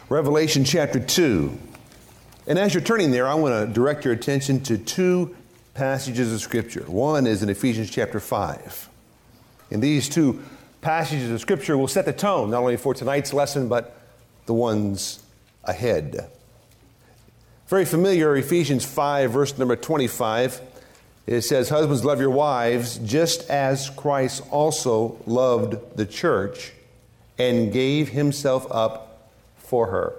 Revelation chapter 2. And as you're turning there, I want to direct your attention to two passages of Scripture. One is in Ephesians chapter 5. And these two passages of Scripture will set the tone, not only for tonight's lesson, but the ones ahead. Very familiar, Ephesians 5, verse number 25. It says, "Husbands, love your wives, just as Christ also loved the church and gave himself up for her."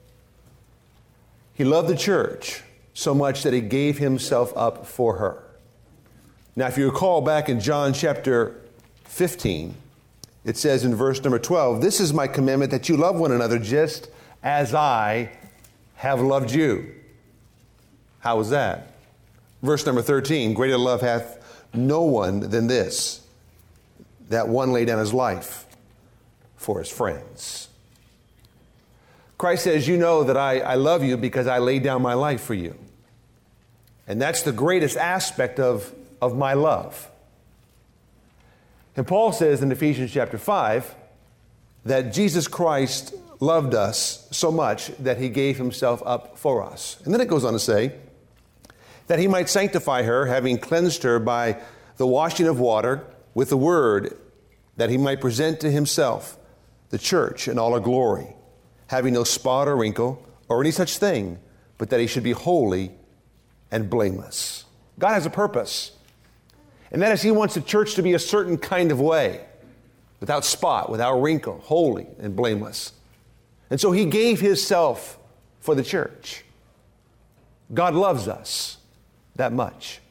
He loved the church so much that he gave himself up for her. Now, if you recall back in John chapter 15, it says in verse number 12, "This is my commandment, that you love one another just as I have loved you." How was that? Verse number 13, "Greater love hath no one than this, that one lay down his life for his friends." Christ says, you know that I love you because I laid down my life for you. And that's the greatest aspect of my love. And Paul says in Ephesians chapter 5 that Jesus Christ loved us so much that he gave himself up for us. And then it goes on to say that he might sanctify her, having cleansed her by the washing of water with the word, that he might present to himself the church in all her glory, having no spot or wrinkle or any such thing, but that he should be holy and blameless. God has a purpose, and that is he wants the church to be a certain kind of way, without spot, without wrinkle, holy and blameless. And so he gave himself for the church. God loves us that much.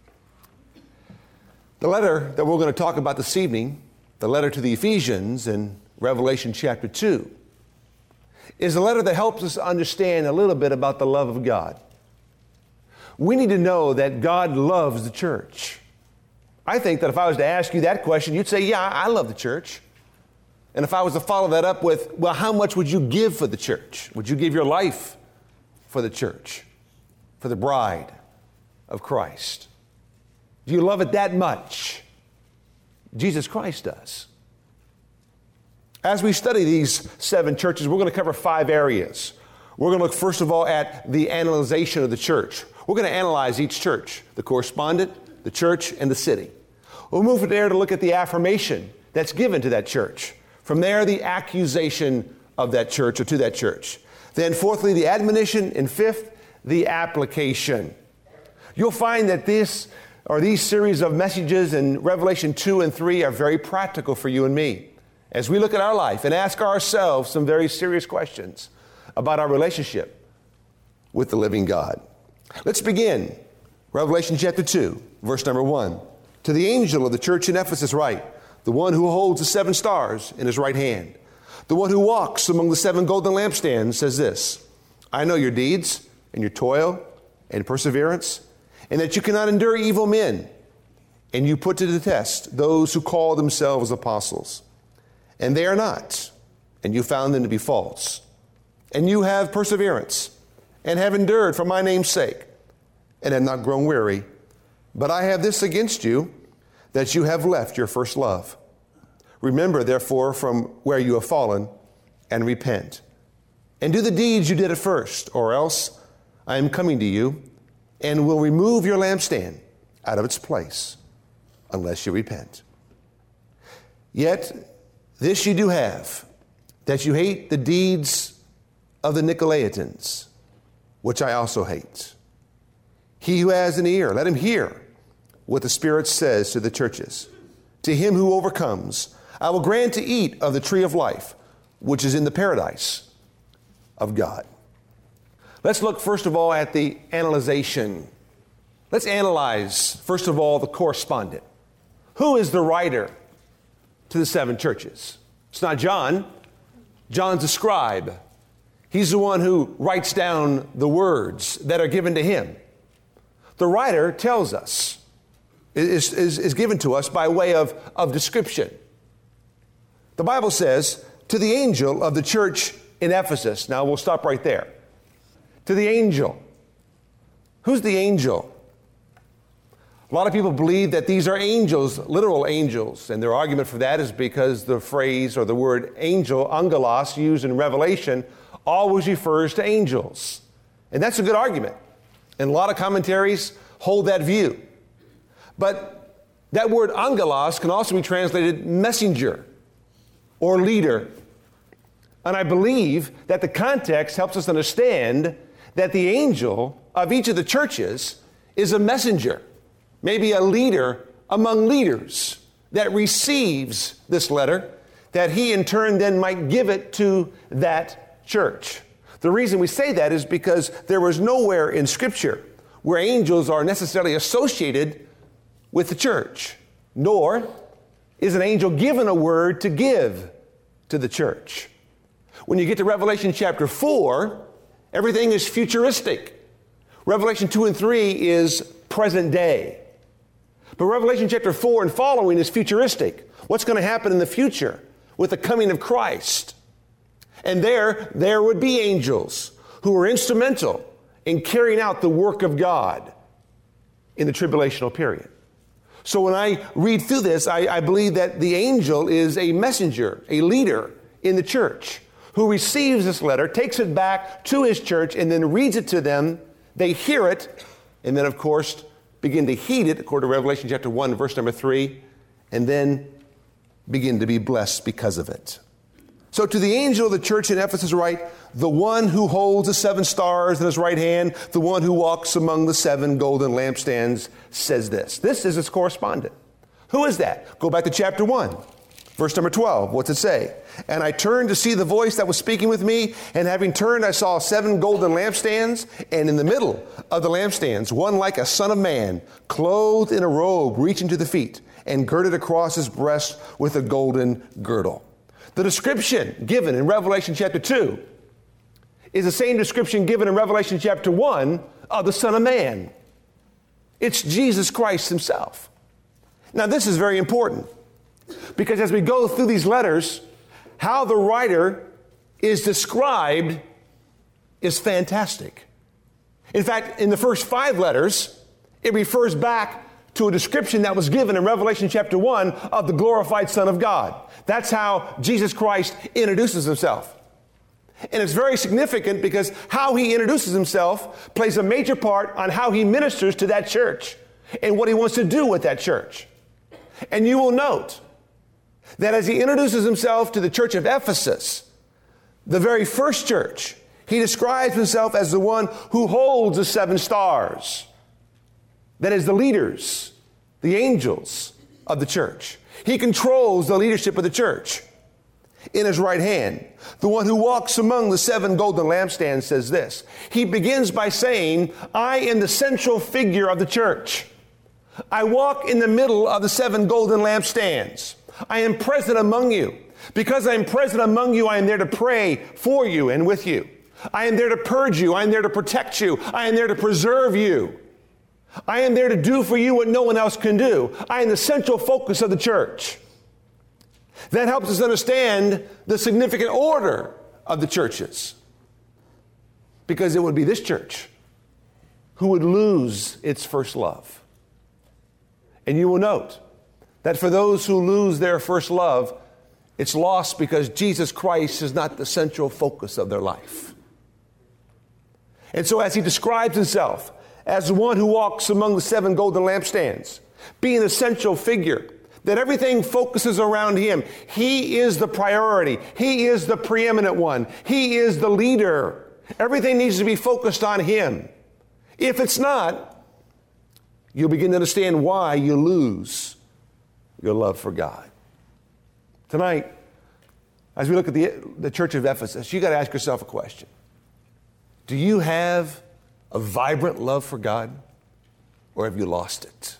The letter that we're going to talk about this evening, the letter to the Ephesians in Revelation chapter 2, is a letter that helps us understand a little bit about the love of God. We need to know that God loves the church. I think that if I was to ask you that question, you'd say, yeah, I love the church. And if I was to follow that up with, well, how much would you give for the church? Would you give your life for the church, for the bride of Christ? Do you love it that much? Jesus Christ does. As we study these 7 churches, we're going to cover 5 areas. We're going to look, first of all, at the analyzation of the church. We're going to analyze each church, the correspondent, the church, and the city. We'll move from there to look at the affirmation that's given to that church. From there, the accusation of that church or to that church. Then, fourthly, the admonition, and fifth, the application. You'll find that these series of messages in Revelation 2 and 3 are very practical for you and me as we look at our life and ask ourselves some very serious questions about our relationship with the living God. Let's begin. Revelation chapter 2, verse number 1. "To the angel of the church in Ephesus write, the one who holds the 7 stars in his right hand, the one who walks among the 7 golden lampstands says this, I know your deeds and your toil and perseverance, and that you cannot endure evil men, and you put to the test those who call themselves apostles. And they are not, and you found them to be false. And you have perseverance, and have endured for my name's sake, and have not grown weary. But I have this against you, that you have left your first love. Remember, therefore, from where you have fallen, and repent. And do the deeds you did at first, or else I am coming to you, and will remove your lampstand out of its place, unless you repent. Yet this you do have, that you hate the deeds of the Nicolaitans, which I also hate. He who has an ear, let him hear what the Spirit says to the churches. To him who overcomes, I will grant to eat of the tree of life, which is in the paradise of God. Let's look first of all at the analyzation. Let's analyze, first of all, the correspondent. Who is the writer to the 7 churches? It's not John. John's a scribe. He's the one who writes down the words that are given to him. The writer tells us, is given to us by way of description. The Bible says, to the angel of the church in Ephesus. Now we'll stop right there. To the angel. Who's the angel? A lot of people believe that these are angels, literal angels, and their argument for that is because the phrase or the word angel, angelos, used in Revelation, always refers to angels. And that's a good argument. And a lot of commentaries hold that view. But that word angelos can also be translated messenger or leader. And I believe that the context helps us understand that the angel of each of the churches is a messenger, maybe a leader among leaders that receives this letter, that he in turn then might give it to that church. The reason we say that is because there was nowhere in Scripture where angels are necessarily associated with the church, nor is an angel given a word to give to the church. When you get to Revelation chapter 4, everything is futuristic. Revelation 2 and 3 is present day. But Revelation chapter 4 and following is futuristic. What's going to happen in the future with the coming of Christ? And there would be angels who were instrumental in carrying out the work of God in the tribulational period. So when I read through this, I believe that the angel is a messenger, a leader in the church who receives this letter, takes it back to his church, and then reads it to them. They hear it, and then, of course, begin to heed it, according to Revelation chapter 1, verse number 3, and then begin to be blessed because of it. So to the angel of the church in Ephesus write, the one who holds the 7 stars in his right hand, the one who walks among the 7 golden lampstands, says this. This is his correspondent. Who is that? Go back to chapter 1, verse number 12. What's it say? And I turned to see the voice that was speaking with me, and having turned, I saw 7 golden lampstands, and in the middle of the lampstands, one like a son of man, clothed in a robe reaching to the feet, and girded across his breast with a golden girdle. The description given in Revelation chapter 2 is the same description given in Revelation chapter 1 of the Son of Man. It's Jesus Christ himself. Now, this is very important because as we go through these letters, how the writer is described is fantastic. In fact, in the first 5 letters, it refers back to a description that was given in Revelation chapter 1 of the glorified Son of God. That's how Jesus Christ introduces himself. And it's very significant because how he introduces himself plays a major part on how he ministers to that church and what he wants to do with that church. And you will note that as he introduces himself to the church of Ephesus, the very first church, he describes himself as the one who holds the 7 stars. That is the leaders, the angels of the church. He controls the leadership of the church in his right hand. The one who walks among the 7 golden lampstands says this. He begins by saying, I am the central figure of the church. I walk in the middle of the 7 golden lampstands. I am present among you. Because I am present among you, I am there to pray for you and with you. I am there to purge you. I am there to protect you. I am there to preserve you. I am there to do for you what no one else can do. I am the central focus of the church. That helps us understand the significant order of the churches. Because it would be this church who would lose its first love. And you will note that for those who lose their first love, it's lost because Jesus Christ is not the central focus of their life. And so as he describes himself as the one who walks among the 7 golden lampstands, being the central figure, that everything focuses around him. He is the priority. He is the preeminent one. He is the leader. Everything needs to be focused on him. If it's not, you'll begin to understand why you lose your love for God. Tonight, as we look at the church of Ephesus, you got to ask yourself a question. Do you have a vibrant love for God, or have you lost it?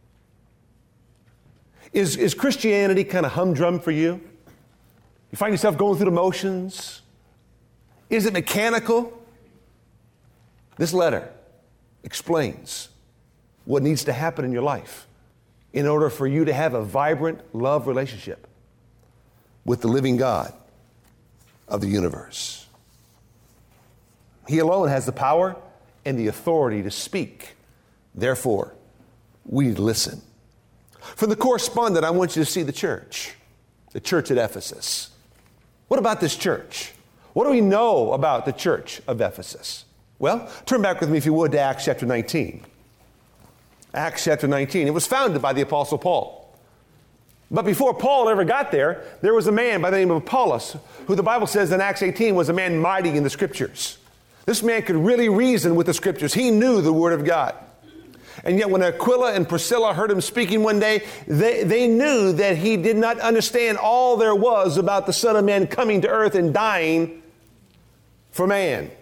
Is Christianity kind of humdrum for you? You find yourself going through the motions? Is it mechanical? This letter explains what needs to happen in your life in order for you to have a vibrant love relationship with the living God of the universe. He alone has the power and the authority to speak. Therefore, we need to listen. From the correspondent, I want you to see the church at Ephesus. What about this church? What do we know about the church of Ephesus? Well, turn back with me, if you would, to Acts chapter 19. Acts chapter 19. It was founded by the Apostle Paul. But before Paul ever got there, there was a man by the name of Apollos, who the Bible says in Acts 18 was a man mighty in the Scriptures. This man could really reason with the Scriptures. He knew the Word of God. And yet when Aquila and Priscilla heard him speaking one day, they knew that he did not understand all there was about the Son of Man coming to earth and dying for man.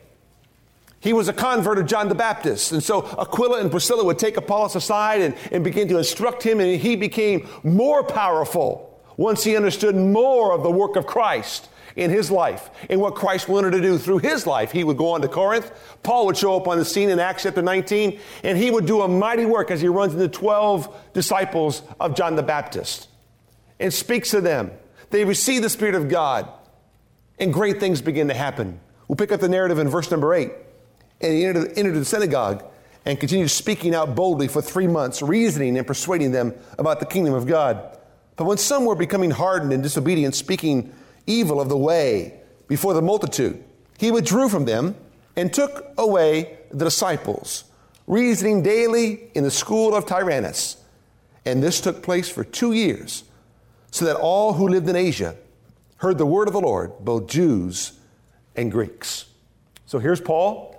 He was a convert of John the Baptist. And so Aquila and Priscilla would take Apollos aside and begin to instruct him, and he became more powerful once he understood more of the work of Christ in his life and what Christ wanted to do through his life. He would go on to Corinth. Paul would show up on the scene in Acts chapter 19, and he would do a mighty work as he runs into 12 disciples of John the Baptist and speaks to them. They receive the Spirit of God, and great things begin to happen. We'll pick up the narrative in verse number 8. And he entered the synagogue and continued speaking out boldly for 3 months, reasoning and persuading them about the kingdom of God. But when some were becoming hardened and disobedient, speaking evil of the way before the multitude, he withdrew from them and took away the disciples, reasoning daily in the school of Tyrannus. And this took place for 2 years, so that all who lived in Asia heard the word of the Lord, both Jews and Greeks. So here's Paul.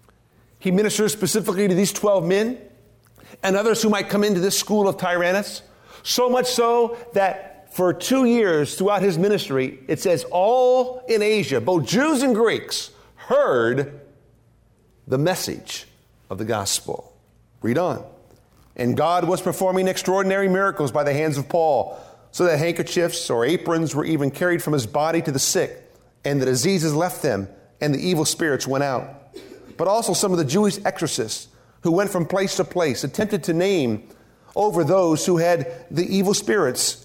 He ministers specifically to these 12 men and others who might come into this school of Tyrannus, so much so that for 2 years throughout his ministry, it says all in Asia, both Jews and Greeks, heard the message of the gospel. Read on. And God was performing extraordinary miracles by the hands of Paul, so that handkerchiefs or aprons were even carried from his body to the sick, and the diseases left them, and the evil spirits went out. But also some of the Jewish exorcists who went from place to place attempted to name over those who had the evil spirits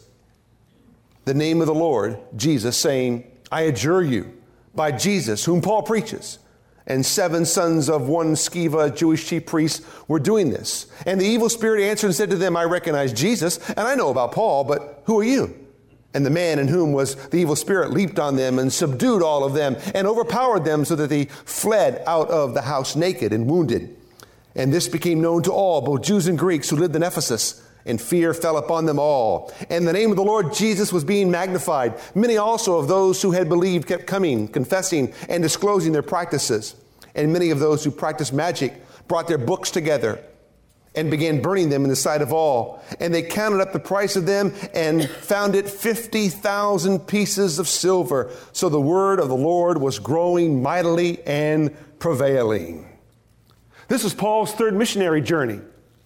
the name of the Lord Jesus, saying, I adjure you by Jesus, whom Paul preaches. And 7 sons of one Sceva, Jewish chief priest, were doing this. And the evil spirit answered and said to them, I recognize Jesus, and I know about Paul, but who are you? And the man in whom was the evil spirit leaped on them and subdued all of them and overpowered them, so that they fled out of the house naked and wounded. And this became known to all, both Jews and Greeks, who lived in Ephesus, and fear fell upon them all. And the name of the Lord Jesus was being magnified. Many also of those who had believed kept coming, confessing and disclosing their practices. And many of those who practiced magic brought their books together and began burning them in the sight of all. And they counted up the price of them and found it 50,000 pieces of silver. So the word of the Lord was growing mightily and prevailing. This is Paul's 3rd missionary journey.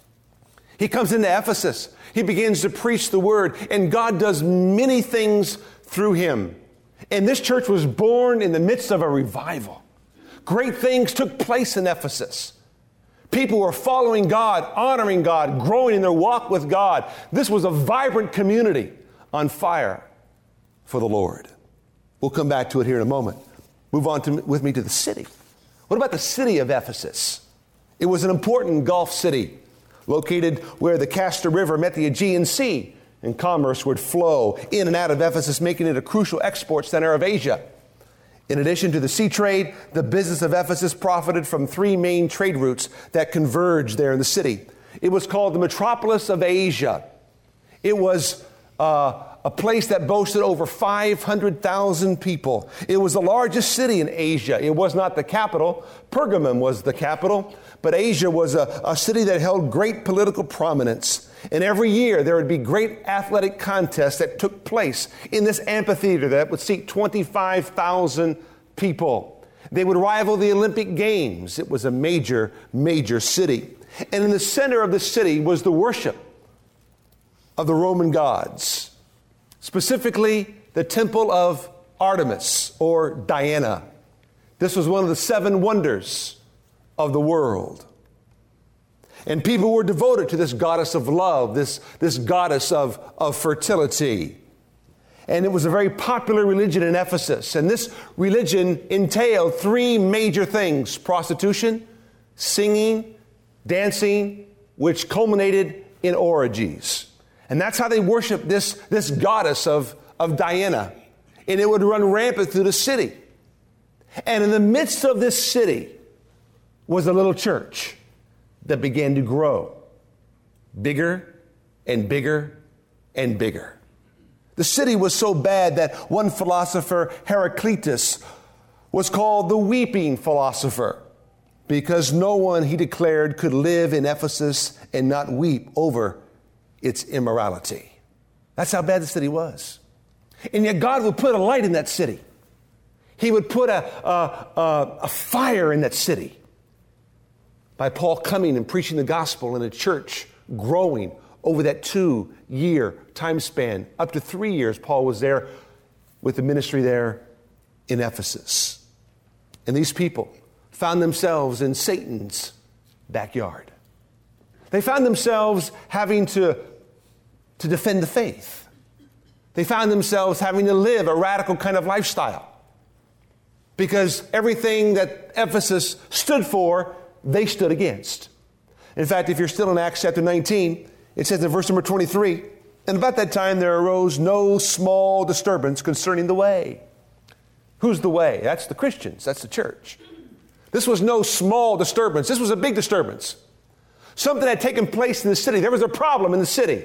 He comes into Ephesus. He begins to preach the word, and God does many things through him. And this church was born in the midst of a revival. Great things took place in Ephesus. People were following God, honoring God, growing in their walk with God. This was a vibrant community on fire for the Lord. We'll come back to it here in a moment. Move on with me to the city. What about the city of Ephesus? It was an important Gulf city located where the Castor River met the Aegean Sea, and commerce would flow in and out of Ephesus, making it a crucial export center of Asia. In addition to the sea trade, the business of Ephesus profited from 3 main trade routes that converged there in the city. It was called the metropolis of Asia. It was a place that boasted over 500,000 people. It was the largest city in Asia. It was not the capital. Pergamum was the capital, but Asia was a city that held great political prominence. And every year there would be great athletic contests that took place in this amphitheater that would seat 25,000 people. They would rival the Olympic Games. It was a major, major city. And in the center of the city was the worship of the Roman gods, specifically the temple of Artemis or Diana. This was one of the 7 wonders of the world. And people were devoted to this goddess of love, this goddess of fertility. And it was a very popular religion in Ephesus. And this religion entailed 3 major things: prostitution, singing, dancing, which culminated in orgies. And that's how they worshiped this goddess of Diana. And it would run rampant through the city. And in the midst of this city was a little church that began to grow bigger and bigger and bigger. The city was so bad that one philosopher, Heraclitus, was called the weeping philosopher, because no one, he declared, could live in Ephesus and not weep over its immorality. That's how bad the city was. And yet God would put a light in that city. He would put a fire in that city by Paul coming and preaching the gospel in a church growing over that 2-year time span. Up to 3 years, Paul was there with the ministry there in Ephesus. And these people found themselves in Satan's backyard. They found themselves having to defend the faith. They found themselves having to live a radical kind of lifestyle, because everything that Ephesus stood for, they stood against. In fact, if you're still in Acts chapter 19, it says in verse number 23, and about that time there arose no small disturbance concerning the way. Who's the way? That's the Christians. That's the church. This was no small disturbance. This was a big disturbance. Something had taken place in the city. There was a problem in the city.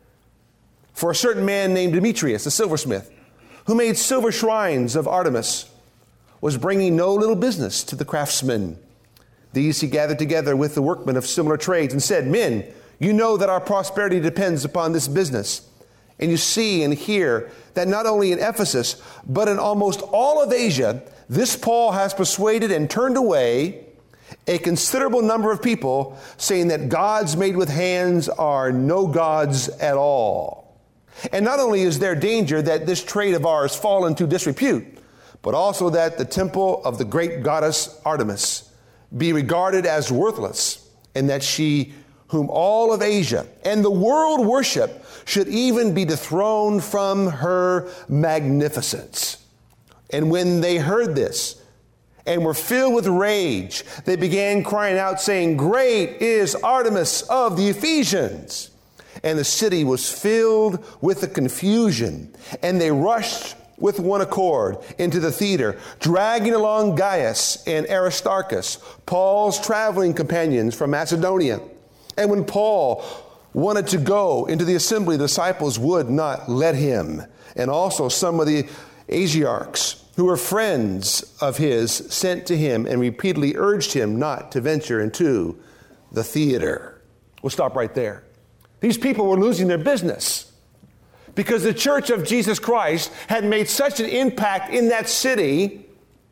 For a certain man named Demetrius, a silversmith, who made silver shrines of Artemis, was bringing no little business to the craftsmen. These he gathered together with the workmen of similar trades and said, men, you know that our prosperity depends upon this business. And you see and hear that not only in Ephesus, but in almost all of Asia, this Paul has persuaded and turned away a considerable number of people, saying that gods made with hands are no gods at all. And not only is there danger that this trade of ours fall into disrepute, but also that the temple of the great goddess Artemis be regarded as worthless, and that she, whom all of Asia and the world worship, should even be dethroned from her magnificence. And when they heard this and were filled with rage, they began crying out, saying, great is Artemis of the Ephesians. And the city was filled with the confusion, and they rushed with one accord into the theater, dragging along Gaius and Aristarchus, Paul's traveling companions from Macedonia. And when Paul wanted to go into the assembly, the disciples would not let him. And also some of the Asiarchs, who were friends of his, sent to him and repeatedly urged him not to venture into the theater. We'll stop right there. These people were losing their business because the church of Jesus Christ had made such an impact in that city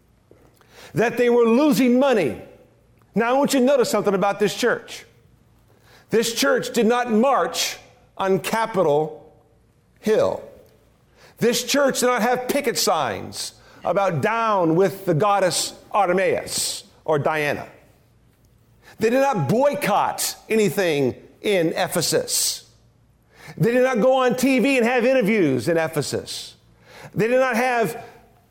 that they were losing money. Now, I want you to notice something about this church. This church did not march on Capitol Hill. This church did not have picket signs about down with the goddess Artemis or Diana. They did not boycott anything in Ephesus. They did not go on TV and have interviews in Ephesus. They did not have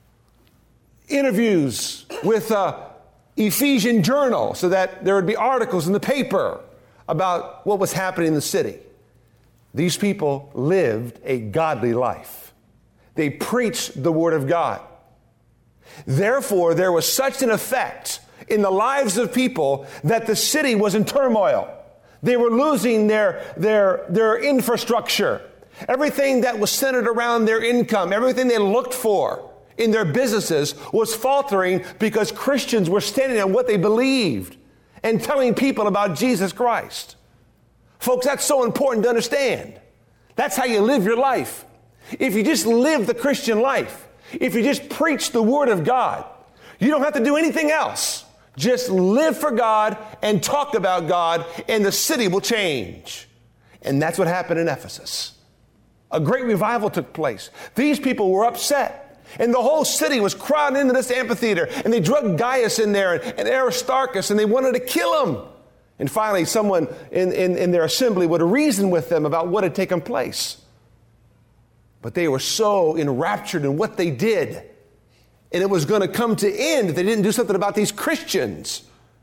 interviews with Ephesian Journal so that there would be articles in the paper about what was happening in the city. These people lived a godly life. They preached the Word of God. Therefore, there was such an effect in the lives of people that the city was in turmoil. They were losing their infrastructure. Everything that was centered around their income, everything they looked for in their businesses was faltering because Christians were standing on what they believed and telling people about Jesus Christ. Folks, that's so important to understand. That's how you live your life. If you just live the Christian life, if you just preach the Word of God, you don't have to do anything else. Just live for God and talk about God, and the city will change. And that's what happened in Ephesus. A great revival took place. These people were upset, and the whole city was crowded into this amphitheater, and they drugged Gaius in there and Aristarchus, and they wanted to kill him. And finally, someone in their assembly would reason with them about what had taken place. But they were so enraptured in what they did, and it was going to come to end if they didn't do something about these Christians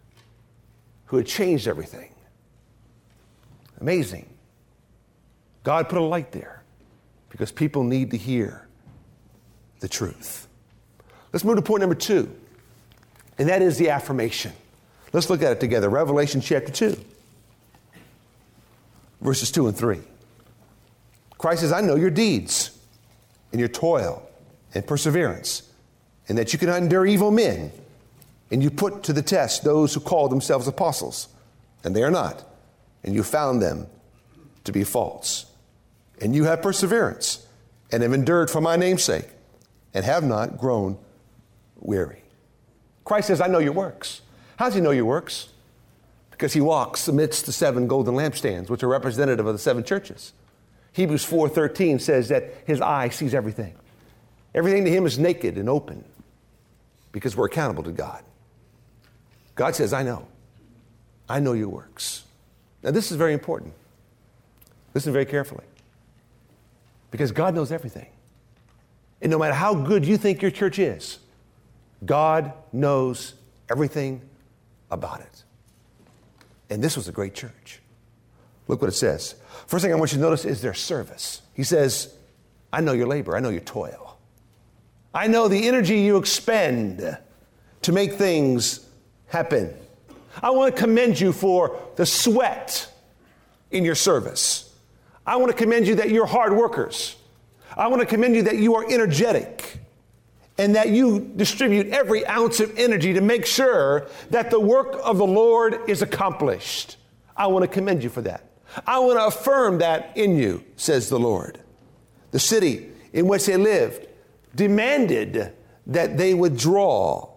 who had changed everything. Amazing. God put a light there because people need to hear the truth. Let's move to point number 2. And that is the affirmation. Let's look at it together. Revelation chapter 2, verses 2 and 3. Christ says, I know your deeds and your toil and perseverance, and that you cannot endure evil men, and you put to the test those who call themselves apostles, and they are not, and you found them to be false. And you have perseverance, and have endured for my name's sake, and have not grown weary. Christ says, I know your works. How does he know your works? Because he walks amidst the 7 golden lampstands, which are representative of the 7 churches. Hebrews 4:13 says that his eye sees everything. Everything to him is naked and open because we're accountable to God. God says, I know. I know your works. Now, this is very important. Listen very carefully. Because God knows everything. And no matter how good you think your church is, God knows everything about it. And this was a great church. Look what it says. First thing I want you to notice is their service. He says, I know your labor. I know your toil. I know the energy you expend to make things happen. I want to commend you for the sweat in your service. I want to commend you that you're hard workers. I want to commend you that you are energetic and that you distribute every ounce of energy to make sure that the work of the Lord is accomplished. I want to commend you for that. I want to affirm that in you, says the Lord. The city in which they lived demanded that they withdraw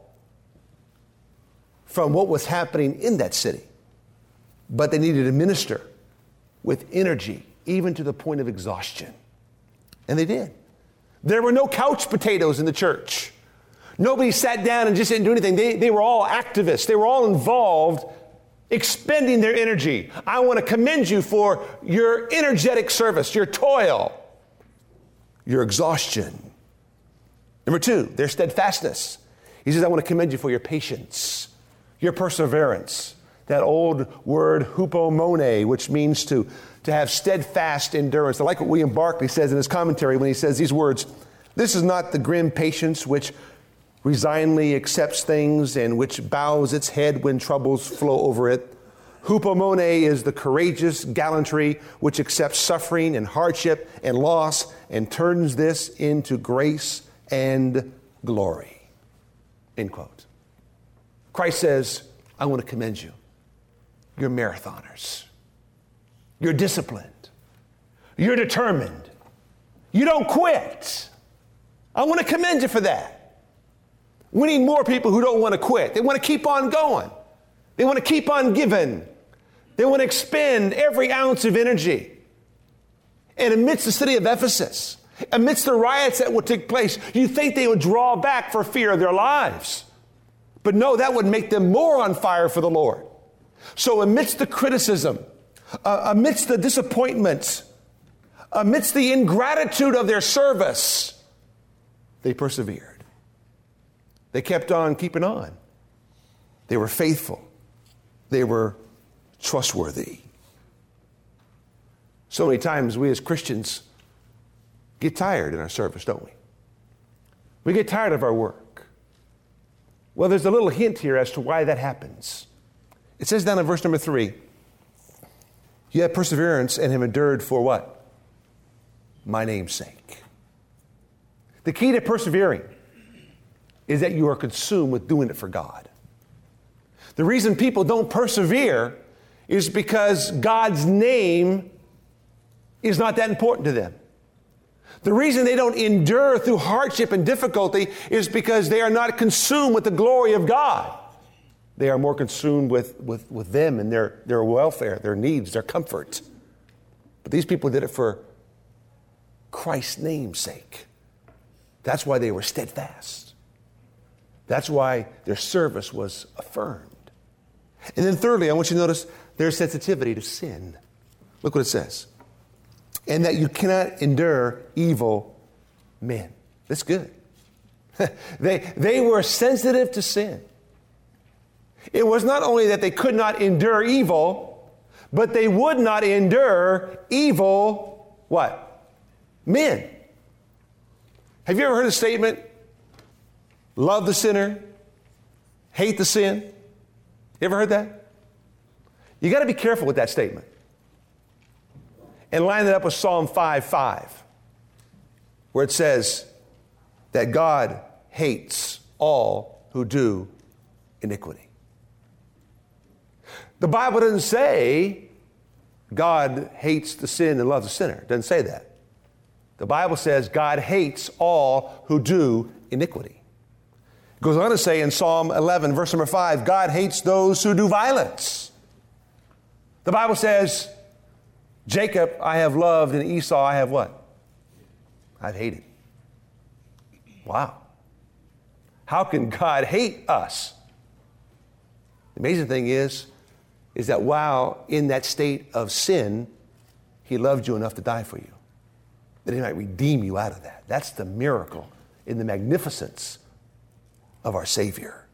from what was happening in that city. But they needed to minister with energy, even to the point of exhaustion. And they did. There were no couch potatoes in the church. Nobody sat down and just didn't do anything. They were all activists. They were all involved, expending their energy. I want to commend you for your energetic service, your toil, your exhaustion. Number 2, their steadfastness. He says, I want to commend you for your patience, your perseverance. That old word, hupomone, which means to have steadfast endurance. I like what William Barclay says in his commentary when he says these words, this is not the grim patience which resignedly accepts things and which bows its head when troubles flow over it. Hupomone is the courageous gallantry which accepts suffering and hardship and loss and turns this into grace and glory. End quote. Christ says, I want to commend you. You're marathoners. You're disciplined. You're determined. You don't quit. I want to commend you for that. We need more people who don't want to quit. They want to keep on going. They want to keep on giving. They want to expend every ounce of energy. And amidst the city of Ephesus, amidst the riots that would take place, you think they would draw back for fear of their lives. But no, that would make them more on fire for the Lord. So amidst the criticism, amidst the disappointments, amidst the ingratitude of their service, they persevered. They kept on keeping on. They were faithful. They were trustworthy. So many times we as Christians get tired in our service, don't we? We get tired of our work. Well, there's a little hint here as to why that happens. It says down in verse number 3, you have perseverance and have endured for what? My name's sake. The key to persevering is that you are consumed with doing it for God. The reason people don't persevere is because God's name is not that important to them. The reason they don't endure through hardship and difficulty is because they are not consumed with the glory of God. They are more consumed with them and their welfare, their needs, their comfort. But these people did it for Christ's name's sake. That's why they were steadfast. That's why their service was affirmed. And then thirdly, I want you to notice their sensitivity to sin. Look what it says. And that you cannot endure evil men. That's good. They were sensitive to sin. It was not only that they could not endure evil, but they would not endure evil, what? Men. Have you ever heard the statement, love the sinner, hate the sin. You ever heard that? You got to be careful with that statement. And line it up with Psalm 5:5, where it says that God hates all who do iniquity. The Bible doesn't say God hates the sin and loves the sinner. It doesn't say that. The Bible says God hates all who do iniquity. It goes on to say in Psalm 11, verse number 5, God hates those who do violence. The Bible says, Jacob I have loved and Esau I have what? I've hated. Wow. How can God hate us? The amazing thing is that while in that state of sin, he loved you enough to die for you, that he might redeem you out of that. That's the miracle in the magnificence of our Savior.